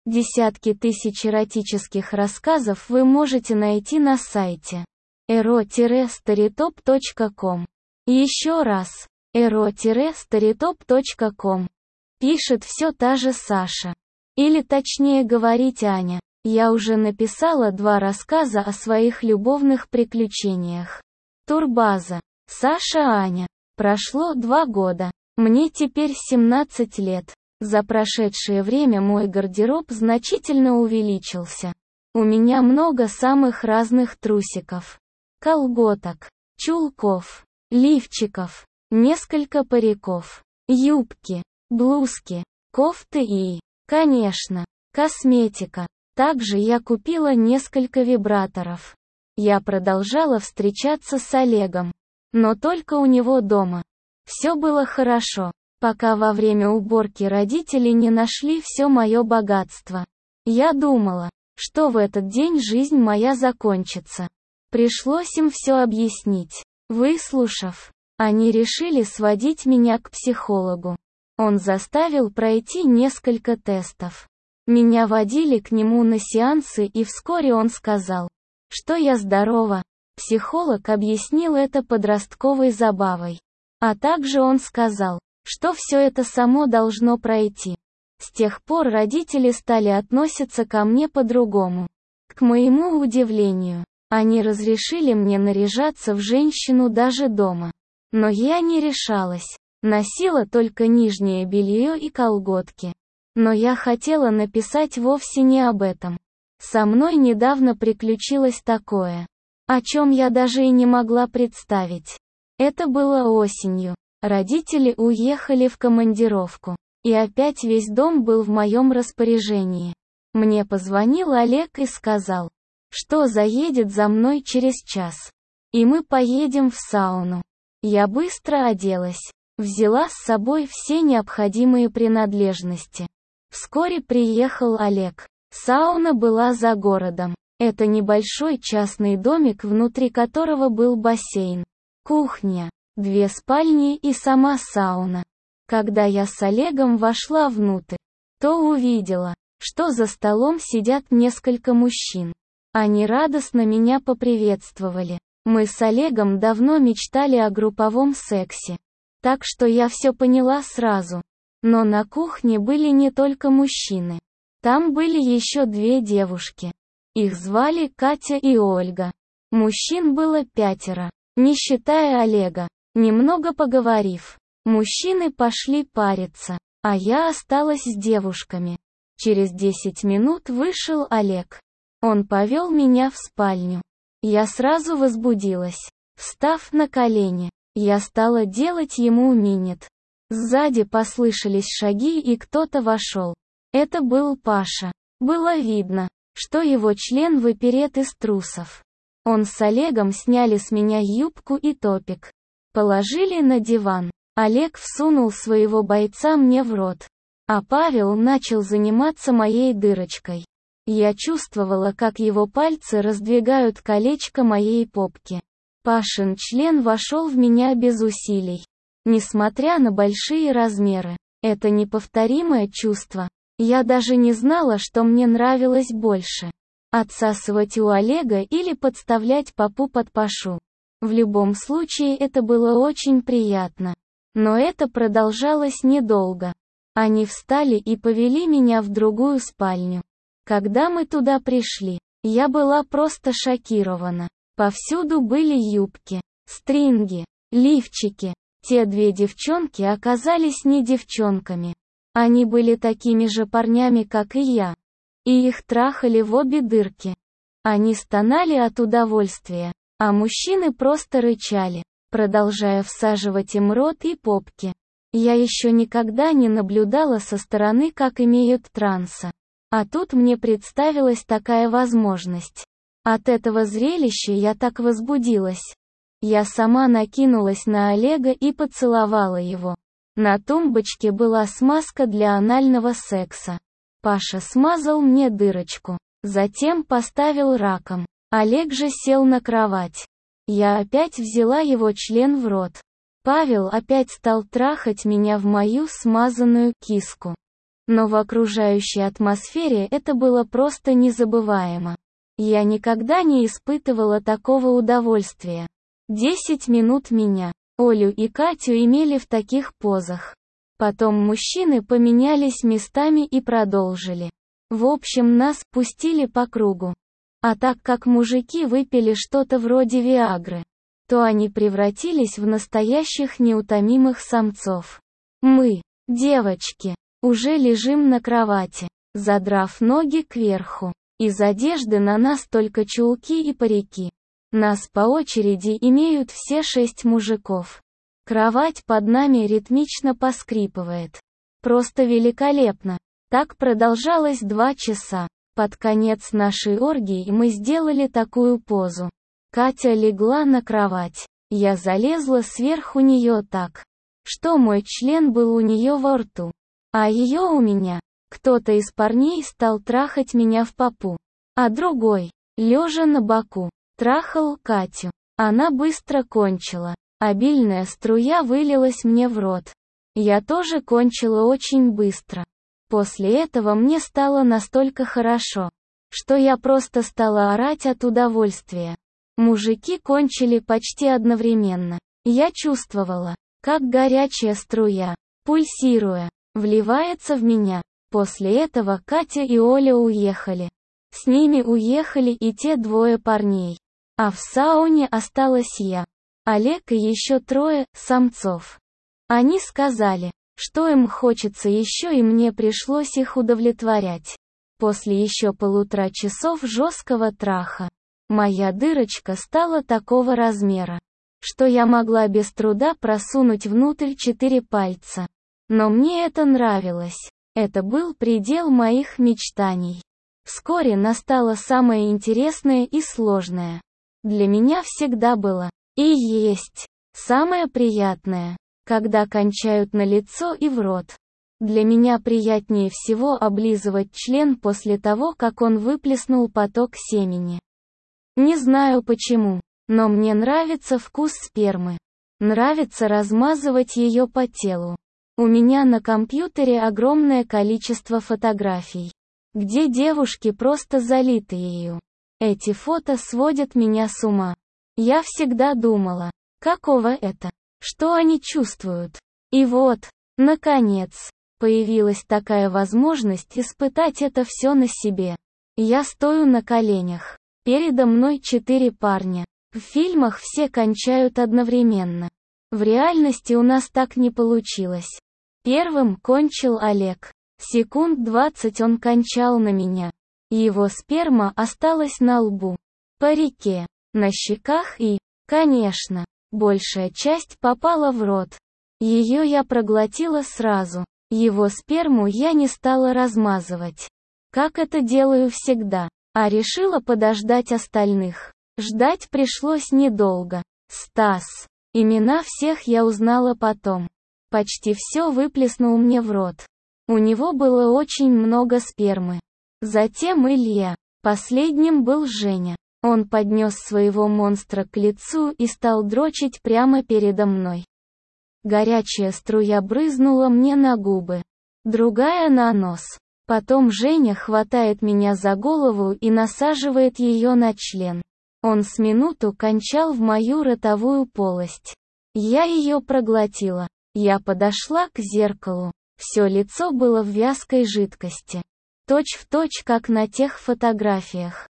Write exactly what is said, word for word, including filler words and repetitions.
Десятки тысяч эротических рассказов вы можете найти на сайте эро старитоп точка ком. Еще раз, эро старитоп точка ком. Пишет все та же Саша. Или точнее говорить Аня. Я уже написала два рассказа о своих любовных приключениях. Турбаза. Саша Аня. Прошло два года. Мне теперь семнадцать лет. За прошедшее время мой гардероб значительно увеличился. У меня много самых разных трусиков, колготок, чулков, лифчиков, несколько париков, юбки, блузки, кофты и, конечно, косметика. Также я купила несколько вибраторов. Я продолжала встречаться с Олегом, но только у него дома. Все было хорошо, пока во время уборки родители не нашли все мое богатство. Я думала, что в этот день жизнь моя закончится. Пришлось им все объяснить. Выслушав, они решили сводить меня к психологу. Он заставил пройти несколько тестов. Меня водили к нему на сеансы, и вскоре он сказал, что я здорова. Психолог объяснил это подростковой забавой. А также он сказал, что все это само должно пройти. С тех пор родители стали относиться ко мне по-другому. К моему удивлению, они разрешили мне наряжаться в женщину даже дома. Но я не решалась. Носила только нижнее белье и колготки. Но я хотела написать вовсе не об этом. Со мной недавно приключилось такое, о чем я даже и не могла представить. Это было осенью. Родители уехали в командировку. И опять весь дом был в моем распоряжении. Мне позвонил Олег и сказал, что заедет за мной через час. И мы поедем в сауну. Я быстро оделась. Взяла с собой все необходимые принадлежности. Вскоре приехал Олег. Сауна была за городом. Это небольшой частный домик, внутри которого был бассейн, кухня, две спальни и сама сауна. Когда я с Олегом вошла внутрь, то увидела, что за столом сидят несколько мужчин. Они радостно меня поприветствовали. Мы с Олегом давно мечтали о групповом сексе. Так что я все поняла сразу. Но на кухне были не только мужчины. Там были еще две девушки. Их звали Катя и Ольга. Мужчин было пятеро, не считая Олега. Немного поговорив, мужчины пошли париться, а я осталась с девушками. Через десять минут вышел Олег. Он повел меня в спальню. Я сразу возбудилась. Встав на колени, я стала делать ему минет. Сзади послышались шаги, и кто-то вошел. Это был Паша. Было видно, что его член выперет из трусов. Он с Олегом сняли с меня юбку и топик. Положили на диван. Олег всунул своего бойца мне в рот. А Павел начал заниматься моей дырочкой. Я чувствовала, как его пальцы раздвигают колечко моей попки. Пашин член вошел в меня без усилий. Несмотря на большие размеры, это неповторимое чувство. Я даже не знала, что мне нравилось больше. Отсасывать у Олега или подставлять попу под Пашу. В любом случае это было очень приятно. Но это продолжалось недолго. Они встали и повели меня в другую спальню. Когда мы туда пришли, я была просто шокирована. Повсюду были юбки, стринги, лифчики. Те две девчонки оказались не девчонками. Они были такими же парнями, как и я. И их трахали в обе дырки. Они стонали от удовольствия, а мужчины просто рычали, продолжая всаживать им рот и попки. Я еще никогда не наблюдала со стороны, как имеют транса. А тут мне представилась такая возможность. От этого зрелища я так возбудилась. Я сама накинулась на Олега и поцеловала его. На тумбочке была смазка для анального секса. Паша смазал мне дырочку, затем поставил раком. Олег же сел на кровать. Я опять взяла его член в рот. Павел опять стал трахать меня в мою смазанную киску. Но в окружающей атмосфере это было просто незабываемо. Я никогда не испытывала такого удовольствия. Десять минут меня, Олю и Катю имели в таких позах. Потом мужчины поменялись местами и продолжили. В общем, нас пустили по кругу. А так как мужики выпили что-то вроде виагры, то они превратились в настоящих неутомимых самцов. Мы, девочки, уже лежим на кровати, задрав ноги кверху. Из одежды на нас только чулки и парики. Нас по очереди имеют все шесть мужиков. Кровать под нами ритмично поскрипывает. Просто великолепно. Так продолжалось два часа. Под конец нашей оргии мы сделали такую позу. Катя легла на кровать. Я залезла сверху нее так, что мой член был у нее во рту, а ее у меня. Кто-то из парней стал трахать меня в попу, а другой, лежа на боку, трахал Катю. Она быстро кончила. Обильная струя вылилась мне в рот. Я тоже кончила очень быстро. После этого мне стало настолько хорошо, что я просто стала орать от удовольствия. Мужики кончили почти одновременно. Я чувствовала, как горячая струя, пульсируя, вливается в меня. После этого Катя и Оля уехали. С ними уехали и те двое парней. А в сауне осталась я, Олег и еще трое самцов. Они сказали, что им хочется еще, и мне пришлось их удовлетворять. После еще полутора часов жесткого траха, моя дырочка стала такого размера, что я могла без труда просунуть внутрь четыре пальца. Но мне это нравилось. Это был предел моих мечтаний. Вскоре настало самое интересное и сложное. Для меня всегда было, и есть, самое приятное, когда кончают на лицо и в рот. Для меня приятнее всего облизывать член после того, как он выплеснул поток семени. Не знаю почему, но мне нравится вкус спермы. Нравится размазывать ее по телу. У меня на компьютере огромное количество фотографий, где девушки просто залиты ею. Эти фото сводят меня с ума. Я всегда думала, каково это, что они чувствуют. И вот, наконец, появилась такая возможность испытать это все на себе. Я стою на коленях. Передо мной четыре парня. В фильмах все кончают одновременно. В реальности у нас так не получилось. Первым кончил Олег. Секунд двадцать он кончал на меня. Его сперма осталась на лбу, парике, на щеках и, конечно, большая часть попала в рот. Ее я проглотила сразу. Его сперму я не стала размазывать, как это делаю всегда, а решила подождать остальных. Ждать пришлось недолго. Стас. Имена всех я узнала потом. Почти все выплеснул мне в рот. У него было очень много спермы. Затем Илья. Последним был Женя. Он поднес своего монстра к лицу и стал дрочить прямо передо мной. Горячая струя брызнула мне на губы. Другая на нос. Потом Женя хватает меня за голову и насаживает ее на член. Он с минуту кончал в мою ротовую полость. Я ее проглотила. Я подошла к зеркалу. Все лицо было в вязкой жидкости. Точь в точь, как на тех фотографиях.